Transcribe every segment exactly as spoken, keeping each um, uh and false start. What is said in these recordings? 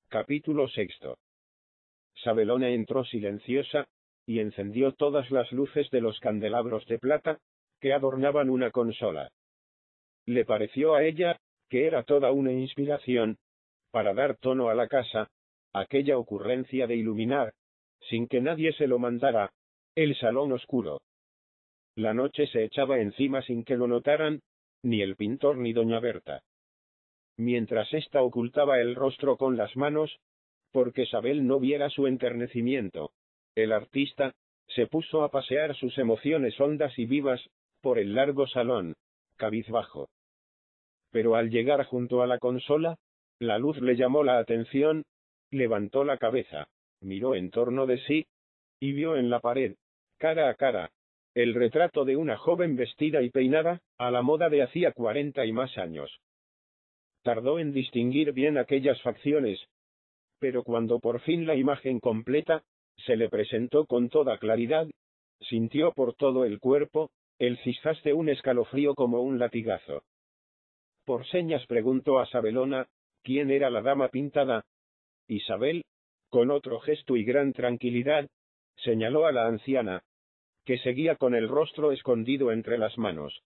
Capítulo sexto. Sabelona entró silenciosa, y encendió todas las luces de los candelabros de plata, que adornaban una consola. Le pareció a ella, que era toda una inspiración, para dar tono a la casa, aquella ocurrencia de iluminar, sin que nadie se lo mandara, el salón oscuro. La noche se echaba encima sin que lo notaran, ni el pintor ni doña Berta. Mientras ésta ocultaba el rostro con las manos, porque Sabel no viera su enternecimiento, el artista se puso a pasear sus emociones hondas y vivas, por el largo salón, cabizbajo. Pero al llegar junto a la consola, la luz le llamó la atención, levantó la cabeza, miró en torno de sí, y vio en la pared, cara a cara, el retrato de una joven vestida y peinada, a la moda de hacía cuarenta y más años. Tardó en distinguir bien aquellas facciones, pero cuando por fin la imagen completa se le presentó con toda claridad, sintió por todo el cuerpo el zizás de un escalofrío como un latigazo. Por señas preguntó a Sabelona quién era la dama pintada. Isabel, con otro gesto y gran tranquilidad, señaló a la anciana, que seguía con el rostro escondido entre las manos.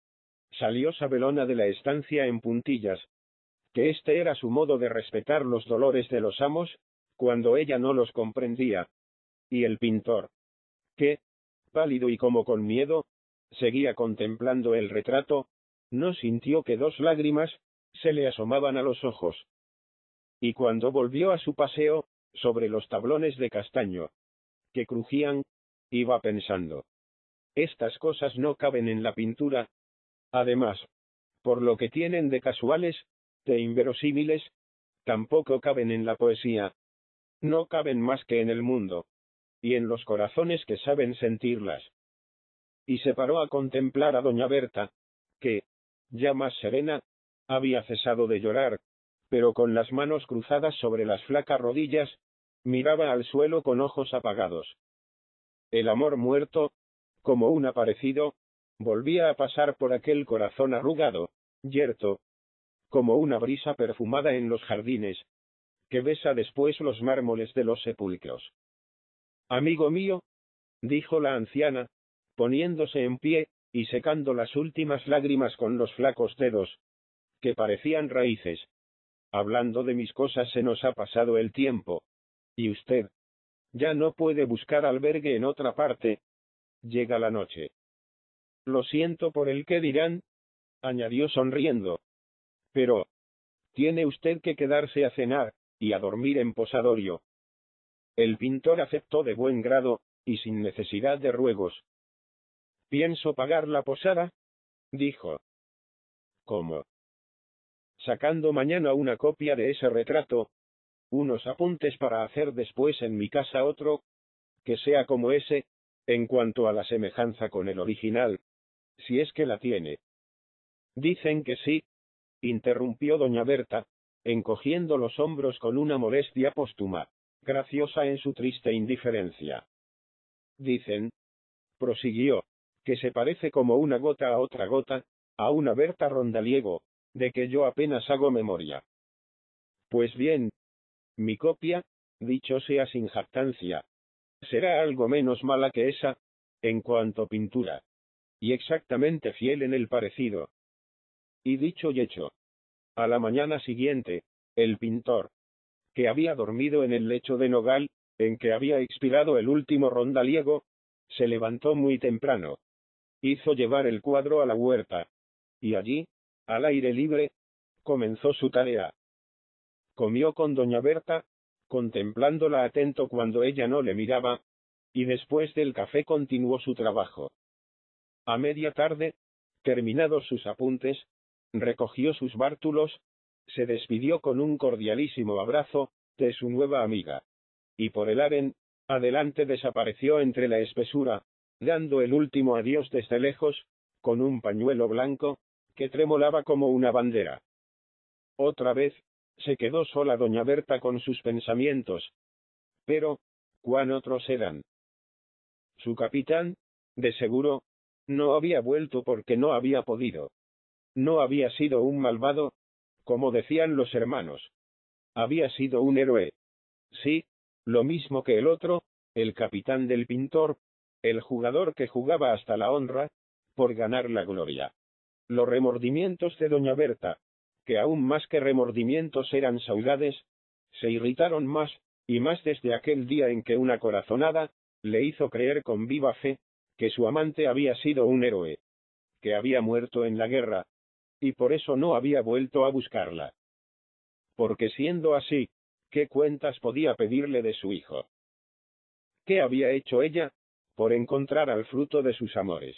Salió Sabelona de la estancia en puntillas, que este era su modo de respetar los dolores de los amos, cuando ella no los comprendía, y el pintor, que, pálido y como con miedo, seguía contemplando el retrato, no sintió que dos lágrimas se le asomaban a los ojos. Y cuando volvió a su paseo, sobre los tablones de castaño, que crujían, iba pensando: estas cosas no caben en la pintura. Además, por lo que tienen de casuales, de inverosímiles, tampoco caben en la poesía. No caben más que en el mundo, y en los corazones que saben sentirlas. Y se paró a contemplar a doña Berta, que, ya más serena, había cesado de llorar, pero con las manos cruzadas sobre las flacas rodillas, miraba al suelo con ojos apagados. El amor muerto, como un aparecido, volvía a pasar por aquel corazón arrugado, yerto, como una brisa perfumada en los jardines, que besa después los mármoles de los sepulcros. Amigo mío, dijo la anciana, poniéndose en pie, y secando las últimas lágrimas con los flacos dedos, que parecían raíces. Hablando de mis cosas se nos ha pasado el tiempo, y usted ya no puede buscar albergue en otra parte. Llega la noche. Lo siento por el que dirán, añadió sonriendo. Pero tiene usted que quedarse a cenar, y a dormir en posadorio. El pintor aceptó de buen grado, y sin necesidad de ruegos. Pienso pagar la posada, dijo. ¿Cómo? Sacando mañana una copia de ese retrato, unos apuntes para hacer después en mi casa otro, que sea como ese, en cuanto a la semejanza con el original, si es que la tiene. Dicen que sí, interrumpió doña Berta, encogiendo los hombros con una modestia póstuma, graciosa en su triste indiferencia. Dicen, prosiguió, que se parece como una gota a otra gota, a una Berta Rondaliego, de que yo apenas hago memoria. Pues bien, mi copia, dicho sea sin jactancia, será algo menos mala que esa, en cuanto pintura, y exactamente fiel en el parecido. Y dicho y hecho. A la mañana siguiente, el pintor, que había dormido en el lecho de nogal, en que había expirado el último rondaliego, se levantó muy temprano. Hizo llevar el cuadro a la huerta, y allí, al aire libre, comenzó su tarea. Comió con doña Berta, contemplándola atento cuando ella no le miraba, y después del café continuó su trabajo. A media tarde, terminados sus apuntes, recogió sus bártulos, se despidió con un cordialísimo abrazo de su nueva amiga, y por el aren adelante desapareció entre la espesura, dando el último adiós desde lejos, con un pañuelo blanco, que tremolaba como una bandera. Otra vez, se quedó sola doña Berta con sus pensamientos. Pero, ¿cuán otros eran? Su capitán, de seguro, no había vuelto porque no había podido. No había sido un malvado, como decían los hermanos. había sido un héroe. Sí, lo mismo que el otro, el capitán del pintor, el jugador que jugaba hasta la honra, por ganar la gloria. Los remordimientos de doña Berta, que aún más que remordimientos eran saudades, se irritaron más, y más desde aquel día en que una corazonada le hizo creer con viva fe que su amante había sido un héroe, que había muerto en la guerra, y por eso no había vuelto a buscarla. Porque siendo así, ¿qué cuentas podía pedirle de su hijo? ¿Qué había hecho ella por encontrar al fruto de sus amores?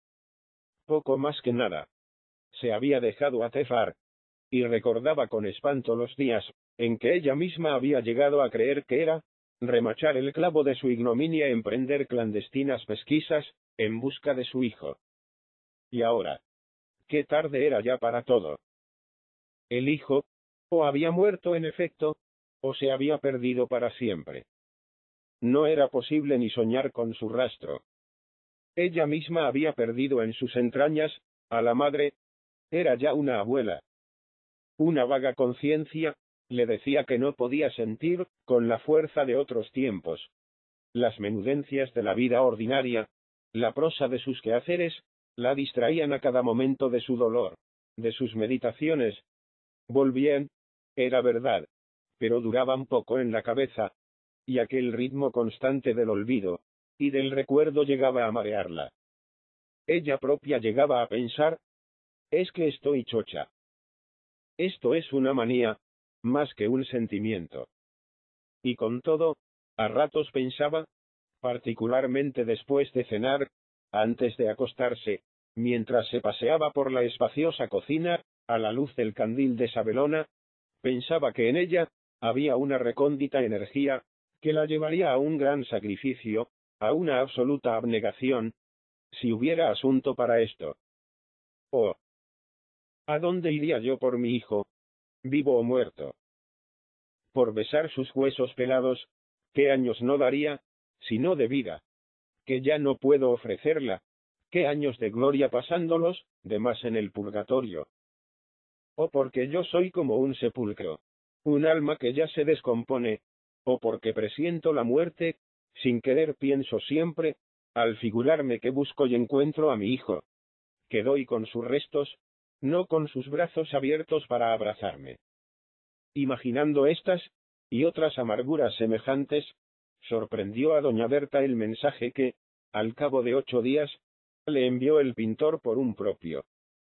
Poco más que nada. Se había dejado atefar, y recordaba con espanto los días en que ella misma había llegado a creer que era remachar el clavo de su ignominia, emprender clandestinas pesquisas en busca de su hijo. Y ahora, qué tarde era ya para todo. El hijo, o había muerto en efecto, o se había perdido para siempre. No era posible ni soñar con su rastro. Ella misma había perdido en sus entrañas a la madre, era ya una abuela. Una vaga conciencia le decía que no podía sentir con la fuerza de otros tiempos. Las menudencias de la vida ordinaria, la prosa de sus quehaceres, la distraían a cada momento de su dolor, de sus meditaciones. Volvían, era verdad, pero duraban poco en la cabeza, y aquel ritmo constante del olvido y del recuerdo llegaba a marearla. Ella propia llegaba a pensar, es que estoy chocha. Esto es una manía, más que un sentimiento. Y con todo, a ratos pensaba, particularmente después de cenar, antes de acostarse, mientras se paseaba por la espaciosa cocina, a la luz del candil de Sabelona, pensaba que en ella había una recóndita energía que la llevaría a un gran sacrificio, a una absoluta abnegación, si hubiera asunto para esto. Oh, ¿a dónde iría yo por mi hijo, vivo o muerto? Por besar sus huesos pelados, ¿qué años no daría, si no de vida? Que ya no puedo ofrecerla, ¿qué años de gloria pasándolos, de más en el purgatorio? O porque yo soy como un sepulcro, un alma que ya se descompone, o porque presiento la muerte, sin querer pienso siempre, al figurarme que busco y encuentro a mi hijo, que doy con sus restos, no con sus brazos abiertos para abrazarme. Imaginando estas y otras amarguras semejantes, sorprendió a doña Berta el mensaje que, al cabo de ocho días, le envió el pintor por un propio.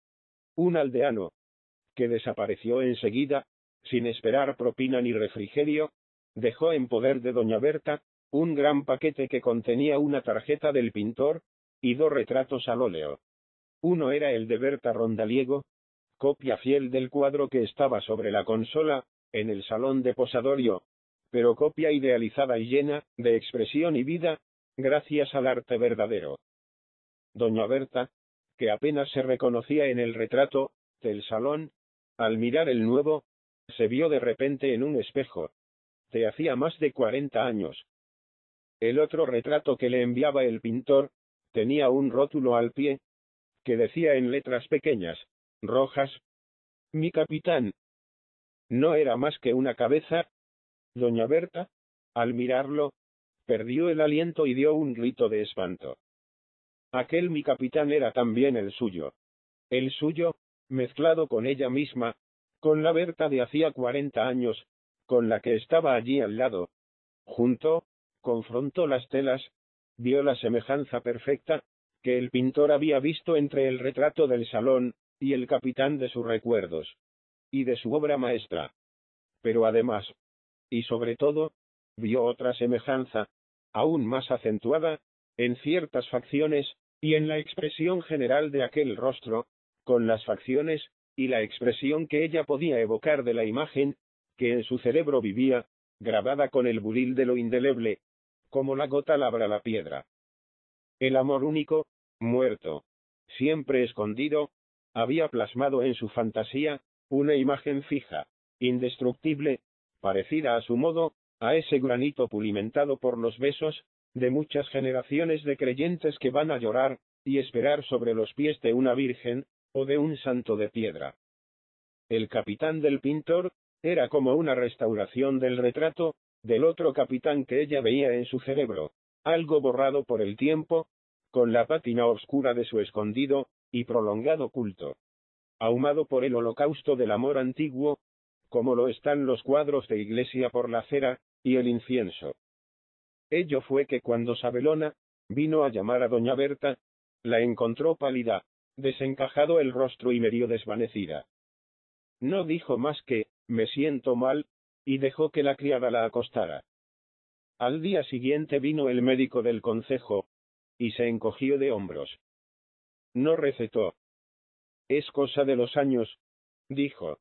Un aldeano, que desapareció enseguida, sin esperar propina ni refrigerio, dejó en poder de doña Berta un gran paquete que contenía una tarjeta del pintor y dos retratos al óleo. Uno era el de Berta Rondaliego, copia fiel del cuadro que estaba sobre la consola, en el salón de posadorio, pero copia idealizada y llena de expresión y vida, gracias al arte verdadero. Doña Berta, que apenas se reconocía en el retrato del salón, al mirar el nuevo, se vio de repente en un espejo, de hacía más de cuarenta años. El otro retrato que le enviaba el pintor, tenía un rótulo al pie, que decía en letras pequeñas, rojas, mi capitán. No era más que una cabeza. Doña Berta, al mirarlo, perdió el aliento y dio un grito de espanto. Aquel mi capitán era también el suyo. El suyo, mezclado con ella misma, con la Berta de hacía cuarenta años, con la que estaba allí al lado. Juntó, confrontó las telas, vio la semejanza perfecta que el pintor había visto entre el retrato del salón y el capitán de sus recuerdos, y de su obra maestra. Pero además, y sobre todo, vio otra semejanza, aún más acentuada, en ciertas facciones, y en la expresión general de aquel rostro, con las facciones, y la expresión que ella podía evocar de la imagen, que en su cerebro vivía, grabada con el buril de lo indeleble, como la gota labra la piedra. El amor único, muerto, siempre escondido, había plasmado en su fantasía, una imagen fija, indestructible, parecida a su modo, a ese granito pulimentado por los besos, de muchas generaciones de creyentes que van a llorar, y esperar sobre los pies de una virgen, o de un santo de piedra. El capitán del pintor, Era como una restauración del retrato del otro capitán que ella veía en su cerebro, algo borrado por el tiempo, con la pátina oscura de su escondido y prolongado culto, ahumado por el holocausto del amor antiguo, como lo están los cuadros de iglesia por la cera y el incienso. Ello fue que cuando Sabelona vino a llamar a doña Berta, la encontró pálida, desencajado el rostro y medio desvanecida. No dijo más que, me siento mal, y dejó que la criada la acostara. Al día siguiente vino el médico del concejo, y se encogió de hombros. No recetó. Es cosa de los años, dijo.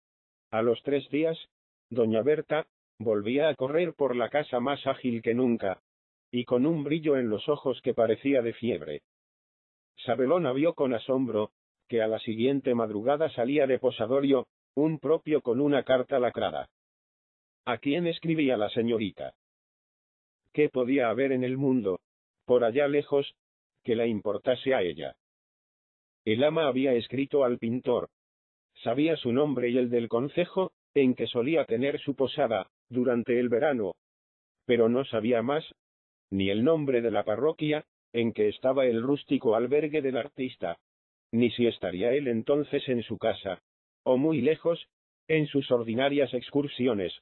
A los tres días, doña Berta volvía a correr por la casa más ágil que nunca, y con un brillo en los ojos que parecía de fiebre. Sabelona vio con asombro que a la siguiente madrugada salía de Posadorio un propio con una carta lacrada. ¿A quién escribía la señorita? ¿Qué podía haber en el mundo, por allá lejos, que la importase a ella? El ama había escrito al pintor. Sabía su nombre y el del concejo, en que solía tener su posada, durante el verano. Pero no sabía más, ni el nombre de la parroquia, en que estaba el rústico albergue del artista, ni si estaría él entonces en su casa, o muy lejos, en sus ordinarias excursiones.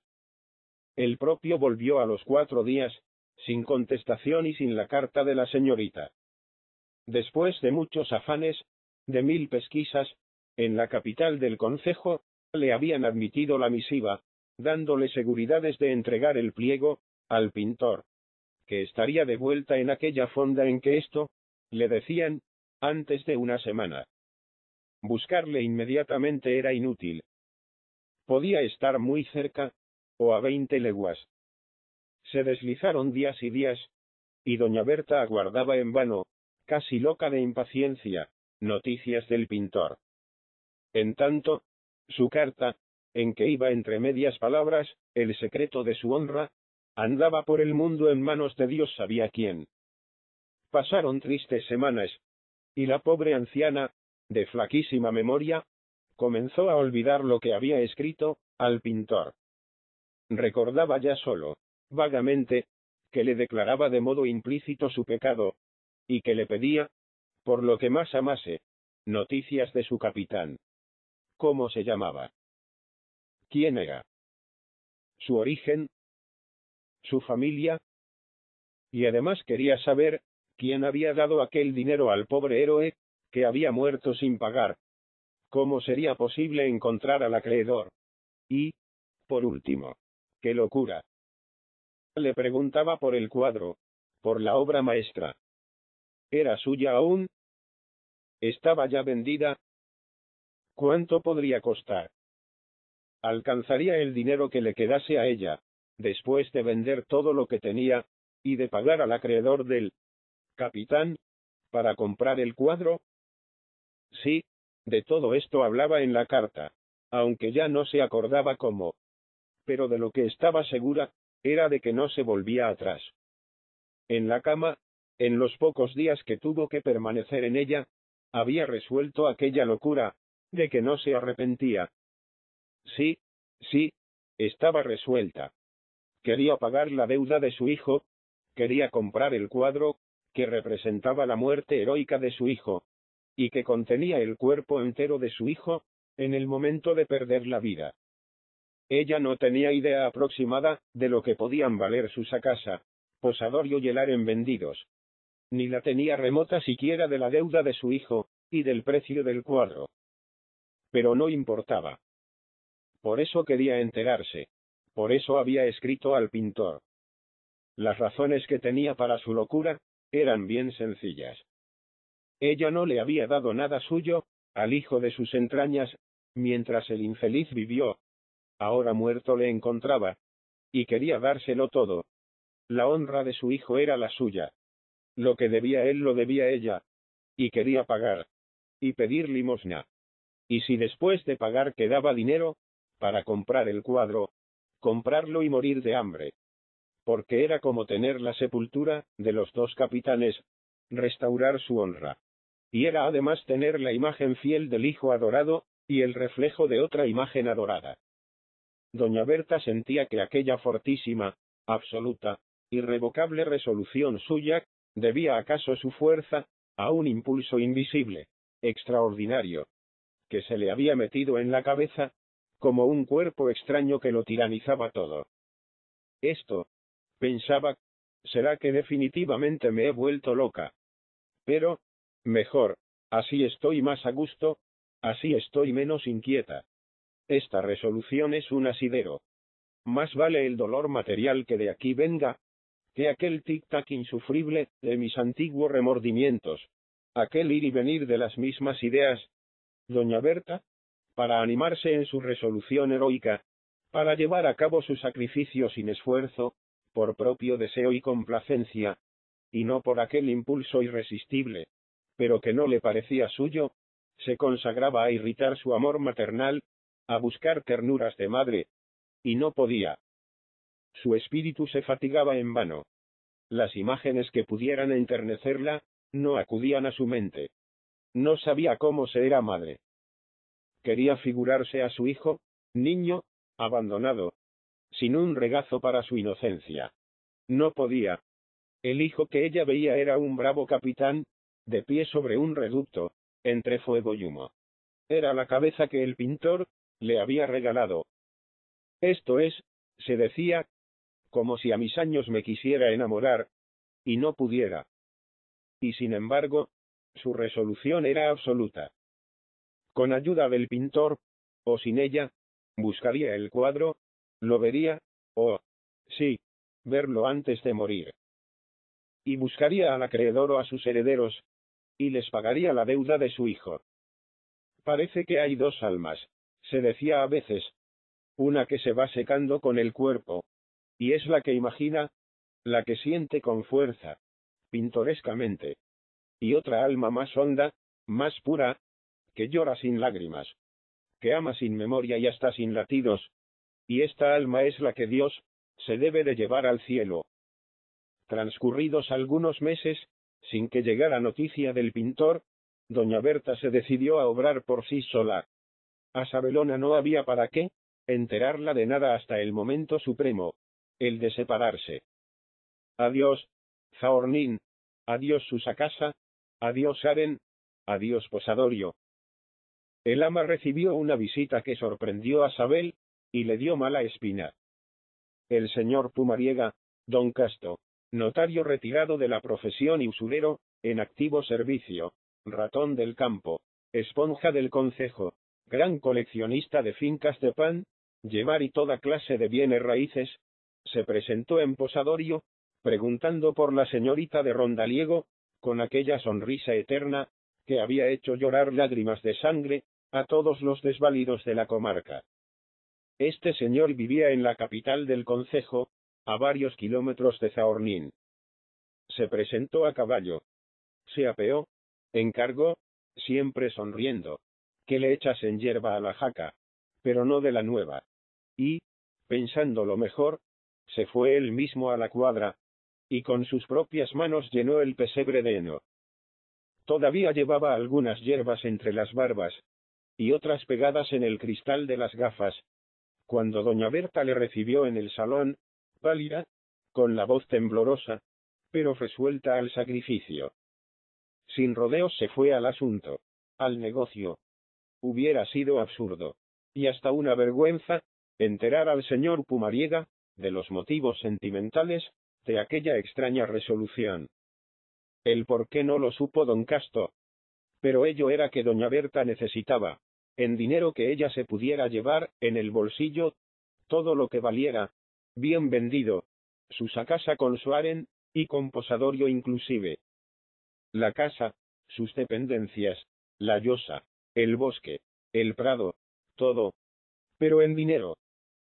El propio volvió a los cuatro días, sin contestación y sin la carta de la señorita. Después de muchos afanes, de mil pesquisas, en la capital del concejo, le habían admitido la misiva, dándole seguridades de entregar el pliego al pintor, que estaría de vuelta en aquella fonda en que esto, le decían, antes de una semana. Buscarle inmediatamente era inútil. Podía estar muy cerca, o a veinte leguas. Se deslizaron días y días, y doña Berta aguardaba en vano, casi loca de impaciencia, noticias del pintor. En tanto, su carta, en que iba entre medias palabras, el secreto de su honra, andaba por el mundo en manos de Dios sabía quién. Pasaron tristes semanas, y la pobre anciana, de flaquísima memoria, comenzó a olvidar lo que había escrito al pintor. Recordaba ya solo, vagamente, que le declaraba de modo implícito su pecado, y que le pedía, por lo que más amase, noticias de su capitán. ¿Cómo se llamaba? ¿Quién era? ¿Su origen? ¿Su familia? Y además quería saber quién había dado aquel dinero al pobre héroe, que había muerto sin pagar. ¿Cómo sería posible encontrar al acreedor? Y, por último, ¡qué locura! Le preguntaba por el cuadro, por la obra maestra. ¿Era suya aún? ¿Estaba ya vendida? ¿Cuánto podría costar? ¿Alcanzaría el dinero que le quedase a ella, después de vender todo lo que tenía, y de pagar al acreedor del capitán, para comprar el cuadro? Sí, de todo esto hablaba en la carta, aunque ya no se acordaba cómo. Pero de lo que estaba segura, era de que no se volvía atrás. En la cama, en los pocos días que tuvo que permanecer en ella, había resuelto aquella locura, de que no se arrepentía. Sí, sí, estaba resuelta. Quería pagar la deuda de su hijo, quería comprar el cuadro, que representaba la muerte heroica de su hijo, y que contenía el cuerpo entero de su hijo, en el momento de perder la vida. Ella no tenía idea aproximada de lo que podían valer su casa, Posadorio y el harén vendidos. Ni la tenía remota siquiera de la deuda de su hijo, y del precio del cuadro. Pero no importaba. Por eso quería enterarse. Por eso había escrito al pintor. Las razones que tenía para su locura eran bien sencillas. Ella no le había dado nada suyo al hijo de sus entrañas, mientras el infeliz vivió. Ahora muerto le encontraba, y quería dárselo todo. La honra de su hijo era la suya. Lo que debía él lo debía ella. Y quería pagar. Y pedir limosna. Y si después de pagar quedaba dinero, para comprar el cuadro, comprarlo y morir de hambre. Porque era como tener la sepultura de los dos capitanes, restaurar su honra. Y era además tener la imagen fiel del hijo adorado, y el reflejo de otra imagen adorada. doña Berta sentía que aquella fortísima, absoluta, irrevocable resolución suya, debía acaso su fuerza, a un impulso invisible, extraordinario, que se le había metido en la cabeza, como un cuerpo extraño que lo tiranizaba todo. Esto, pensaba, será que definitivamente me he vuelto loca. Pero, mejor, así estoy más a gusto, así estoy menos inquieta. Esta resolución es un asidero. Más vale el dolor material que de aquí venga, que aquel tic-tac insufrible de mis antiguos remordimientos, aquel ir y venir de las mismas ideas. Doña Berta, para animarse en su resolución heroica, para llevar a cabo su sacrificio sin esfuerzo, por propio deseo y complacencia, y no por aquel impulso irresistible, pero que no le parecía suyo, se consagraba a irritar su amor maternal, a buscar ternuras de madre, y no podía. Su espíritu se fatigaba en vano. Las imágenes que pudieran enternecerla, no acudían a su mente. No sabía cómo se era madre. Quería figurarse a su hijo, niño, abandonado, sin un regazo para su inocencia. No podía. El hijo que ella veía era un bravo capitán, de pie sobre un reducto, entre fuego y humo. Era la cabeza que el pintor le había regalado. Esto es, se decía, como si a mis años me quisiera enamorar, y no pudiera. Y sin embargo, su resolución era absoluta. Con ayuda del pintor, o sin ella, buscaría el cuadro, lo vería, o, sí, verlo antes de morir. Y buscaría al acreedor o a sus herederos, y les pagaría la deuda de su hijo. Parece que hay dos almas, se decía a veces, una que se va secando con el cuerpo, y es la que imagina, la que siente con fuerza, pintorescamente, y otra alma más honda, más pura, que llora sin lágrimas, que ama sin memoria y hasta sin latidos, y esta alma es la que Dios se debe de llevar al cielo. Transcurridos algunos meses, sin que llegara noticia del pintor, doña Berta se decidió a obrar por sí sola. A Sabelona no había para qué enterarla de nada hasta el momento supremo, el de separarse. Adiós, Zaornín, adiós Susacasa, adiós Aren, adiós Posadorio. El ama recibió una visita que sorprendió a Sabel, y le dio mala espina. El señor Pumariega, don Casto, notario retirado de la profesión y usurero, en activo servicio, ratón del campo, esponja del concejo, gran coleccionista de fincas de pan, llevar y toda clase de bienes raíces, se presentó en Posadorio, preguntando por la señorita de Rondaliego, con aquella sonrisa eterna, que había hecho llorar lágrimas de sangre a todos los desvalidos de la comarca. Este señor vivía en la capital del concejo, a varios kilómetros de Zaornín. Se presentó a caballo. Se apeó, encargó, siempre sonriendo, que le echasen hierba a la jaca, pero no de la nueva. Y, pensando lo mejor, se fue él mismo a la cuadra, y con sus propias manos llenó el pesebre de heno. Todavía llevaba algunas hierbas entre las barbas, y otras pegadas en el cristal de las gafas, cuando doña Berta le recibió en el salón, pálida, con la voz temblorosa, pero resuelta al sacrificio. Sin rodeos se fue al asunto, al negocio. Hubiera sido absurdo, y hasta una vergüenza, enterar al señor Pumariega de los motivos sentimentales de aquella extraña resolución. El por qué no lo supo don Casto. Pero ello era que doña Berta necesitaba, en dinero que ella se pudiera llevar en el bolsillo, todo lo que valiera, bien vendido, su casa con su aren, y con Posadorio inclusive. La casa, sus dependencias, la llosa, el bosque, el prado, todo, pero en dinero.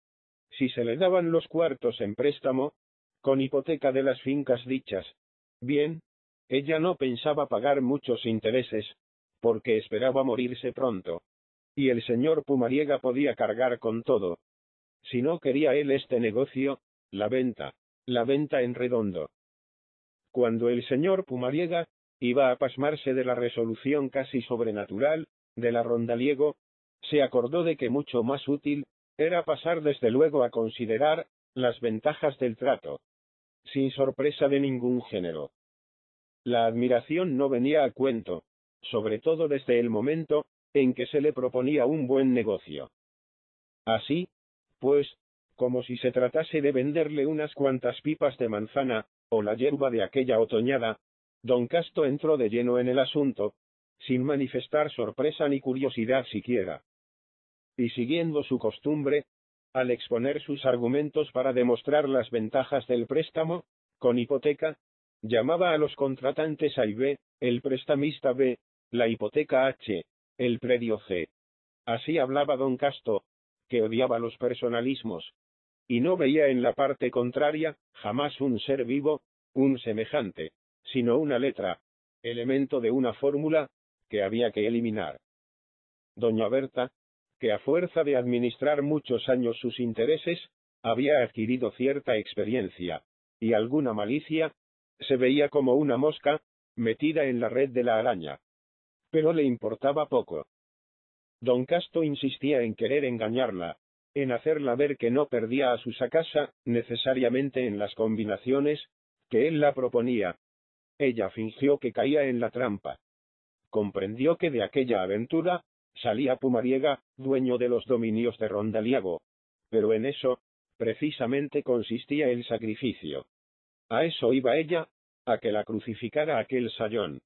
Si se le daban los cuartos en préstamo, con hipoteca de las fincas dichas, bien, ella no pensaba pagar muchos intereses, porque esperaba morirse pronto. Y el señor Pumariega podía cargar con todo. Si no quería él este negocio, la venta, la venta en redondo. Cuando el señor Pumariega iba a pasmarse de la resolución casi sobrenatural de la Rondaliego, se acordó de que mucho más útil era pasar desde luego a considerar las ventajas del trato, sin sorpresa de ningún género. La admiración no venía a cuento, sobre todo desde el momento en que se le proponía un buen negocio. Así, pues, como si se tratase de venderle unas cuantas pipas de manzana, o la yerba de aquella otoñada, don Casto entró de lleno en el asunto, sin manifestar sorpresa ni curiosidad siquiera. Y siguiendo su costumbre, al exponer sus argumentos para demostrar las ventajas del préstamo, con hipoteca, llamaba a los contratantes A y B, el prestamista B, la hipoteca H, el predio C. Así hablaba don Casto, que odiaba los personalismos, y no veía en la parte contraria jamás un ser vivo, un semejante, sino una letra, elemento de una fórmula, que había que eliminar. Doña Berta, que a fuerza de administrar muchos años sus intereses, había adquirido cierta experiencia, y alguna malicia, se veía como una mosca, metida en la red de la araña. Pero le importaba poco. Don Casto insistía en querer engañarla, en hacerla ver que no perdía a su sacasa, necesariamente en las combinaciones, que él la proponía. Ella fingió que caía en la trampa. Comprendió que de aquella aventura salía Pumariega, dueño de los dominios de Rondaliago. Pero en eso, precisamente consistía el sacrificio. A eso iba ella, a que la crucificara aquel sayón.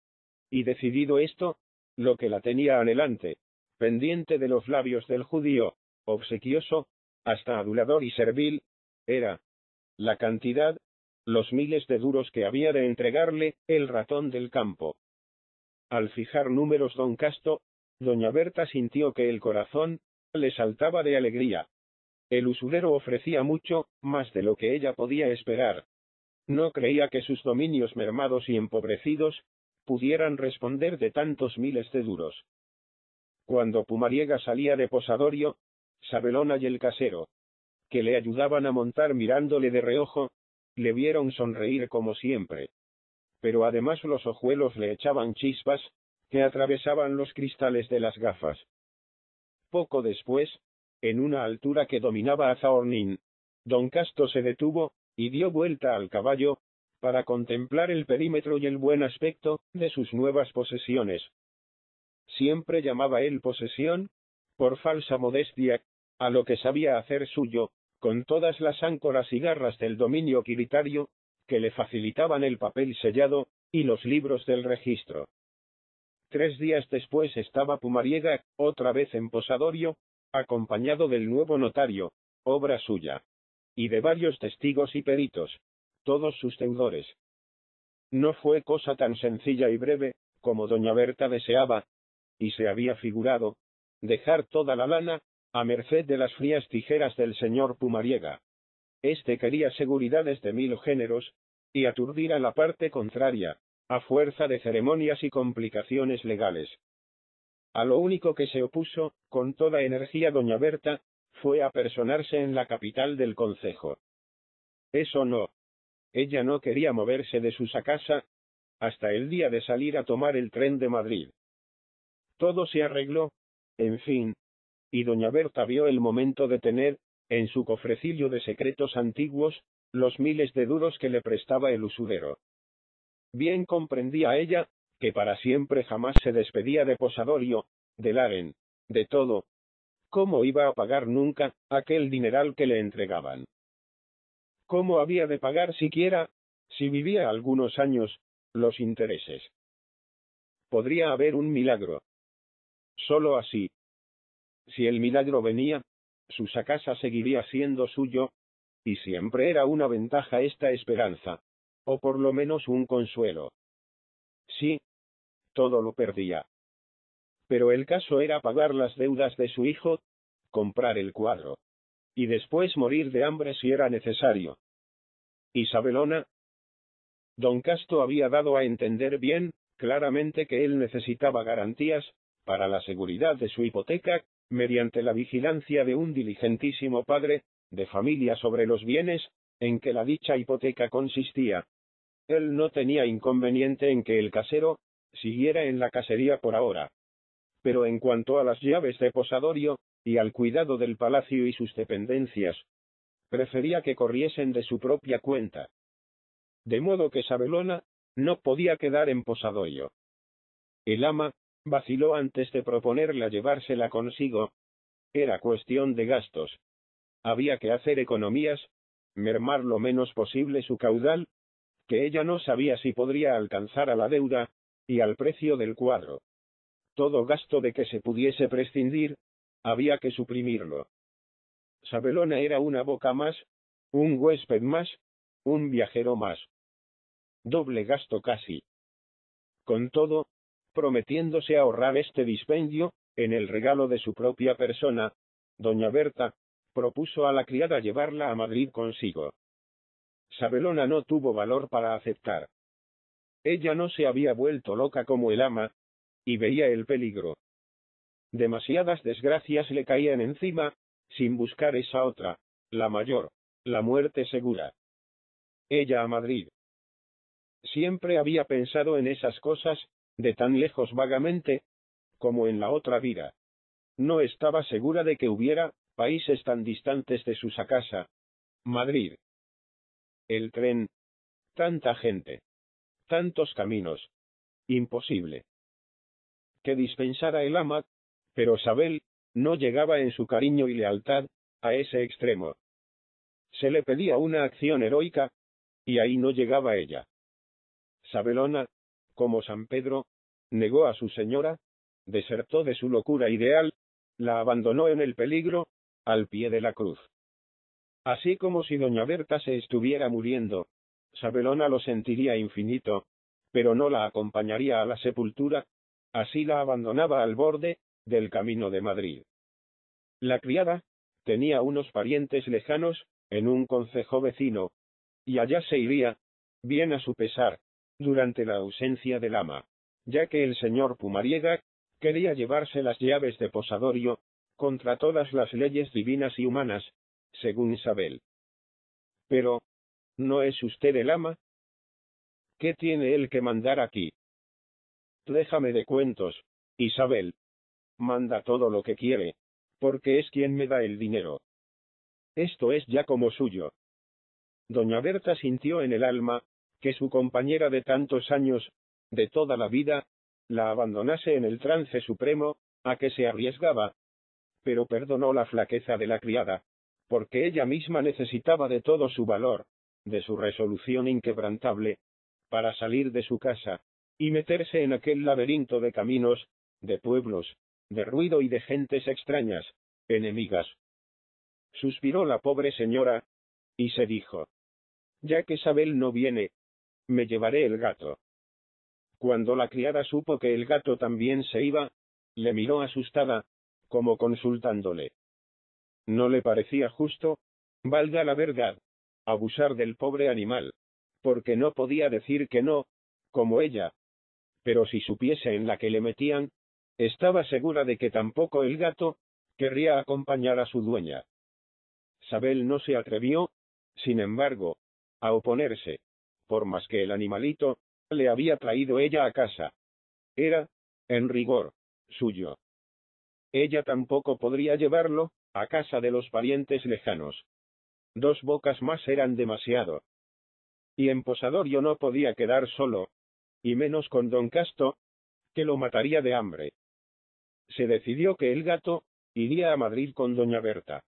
Y decidido esto, lo que la tenía anhelante, pendiente de los labios del judío, obsequioso, hasta adulador y servil, era la cantidad, los miles de duros que había de entregarle el ratón del campo. Al fijar números don Casto, doña Berta sintió que el corazón le saltaba de alegría. El usurero ofrecía mucho, más de lo que ella podía esperar. No creía que sus dominios mermados y empobrecidos pudieran responder de tantos miles de duros. Cuando Pumariega salía de posadorio, Sabelona y el casero, que le ayudaban a montar mirándole de reojo, le vieron sonreír como siempre. Pero además los ojuelos le echaban chispas, que atravesaban los cristales de las gafas. Poco después, en una altura que dominaba a Zaornín, don Casto se detuvo, y dio vuelta al caballo, para contemplar el perímetro y el buen aspecto de sus nuevas posesiones. Siempre llamaba él posesión, por falsa modestia, a lo que sabía hacer suyo, con todas las áncoras y garras del dominio quiritario, que le facilitaban el papel sellado, y los libros del registro. Tres días después estaba Pumariega, otra vez en posadorio, acompañado del nuevo notario, obra suya, y de varios testigos y peritos, todos sus deudores. No fue cosa tan sencilla y breve, como doña Berta deseaba, y se había figurado, dejar toda la lana, a merced de las frías tijeras del señor Pumariega. Este quería seguridades de mil géneros, y aturdir a la parte contraria, a fuerza de ceremonias y complicaciones legales. A lo único que se opuso, con toda energía doña Berta, fue apersonarse en la capital del concejo. Eso no. Ella no quería moverse de su sacasa, hasta el día de salir a tomar el tren de Madrid. Todo se arregló, en fin, y doña Berta vio el momento de tener, en su cofrecillo de secretos antiguos, los miles de duros que le prestaba el usurero. Bien comprendía ella, que para siempre jamás se despedía de posadorio, de Laren, de todo. ¿Cómo iba a pagar nunca aquel dineral que le entregaban? ¿Cómo había de pagar siquiera, si vivía algunos años, los intereses? Podría haber un milagro. Solo así. Si el milagro venía, su sacasa seguiría siendo suyo, y siempre era una ventaja esta esperanza, o por lo menos un consuelo. Sí, todo lo perdía. Pero el caso era pagar las deudas de su hijo, comprar el cuadro, y después morir de hambre si era necesario. Isabelona. Don Casto había dado a entender bien, claramente que él necesitaba garantías, para la seguridad de su hipoteca, mediante la vigilancia de un diligentísimo padre, de familia sobre los bienes, en que la dicha hipoteca consistía. Él no tenía inconveniente en que el casero siguiera en la casería por ahora. Pero en cuanto a las llaves de posadorio, y al cuidado del palacio y sus dependencias, prefería que corriesen de su propia cuenta. De modo que Sabelona no podía quedar en Posadoglio. El ama vaciló antes de proponerle a llevársela consigo. Era cuestión de gastos. Había que hacer economías, mermar lo menos posible su caudal, que ella no sabía si podría alcanzar a la deuda, y al precio del cuadro. Todo gasto de que se pudiese prescindir, había que suprimirlo. Sabelona era una boca más, un huésped más, un viajero más. Doble gasto casi. Con todo, prometiéndose ahorrar este dispendio, en el regalo de su propia persona, doña Berta propuso a la criada llevarla a Madrid consigo. Sabelona no tuvo valor para aceptar. Ella no se había vuelto loca como el ama, y veía el peligro. Demasiadas desgracias le caían encima, sin buscar esa otra, la mayor, la muerte segura. Ella a Madrid. Siempre había pensado en esas cosas, de tan lejos vagamente, como en la otra vida. No estaba segura de que hubiera países tan distantes de su casa. Madrid. El tren. Tanta gente. Tantos caminos. Imposible. Que dispensara el ama, pero Sabel no llegaba en su cariño y lealtad a ese extremo. Se le pedía una acción heroica, y ahí no llegaba ella. Sabelona, como San Pedro, negó a su señora, desertó de su locura ideal, la abandonó en el peligro, al pie de la cruz. Así como si doña Berta se estuviera muriendo, Sabelona lo sentiría infinito, pero no la acompañaría a la sepultura, así la abandonaba al borde del camino de Madrid. La criada tenía unos parientes lejanos, en un concejo vecino, y allá se iría, bien a su pesar, durante la ausencia del ama, ya que el señor Pumariega quería llevarse las llaves de Posadoglio, contra todas las leyes divinas y humanas, según Sabel. Pero, ¿no es usted el ama? ¿Qué tiene él que mandar aquí? Déjame de cuentos, Isabel. Manda todo lo que quiere, porque es quien me da el dinero. Esto es ya como suyo. Doña Berta sintió en el alma que su compañera de tantos años, de toda la vida, la abandonase en el trance supremo a que se arriesgaba, pero perdonó la flaqueza de la criada, porque ella misma necesitaba de todo su valor, de su resolución inquebrantable, para salir de su casa, y meterse en aquel laberinto de caminos, de pueblos, de ruido y de gentes extrañas, enemigas. Suspiró la pobre señora, y se dijo: ya que Sabel no viene, me llevaré el gato. Cuando la criada supo que el gato también se iba, le miró asustada, como consultándole. No le parecía justo, valga la verdad, abusar del pobre animal, porque no podía decir que no, como ella. Pero si supiese en la que le metían, estaba segura de que tampoco el gato querría acompañar a su dueña. Sabel no se atrevió, sin embargo, a oponerse, por más que el animalito le había traído ella a casa. Era, en rigor, suyo. Ella tampoco podría llevarlo a casa de los parientes lejanos. Dos bocas más eran demasiado. Y en Posadoglio no podía quedar solo, y menos con don Casto, que lo mataría de hambre. Se decidió que el gato iría a Madrid con doña Berta.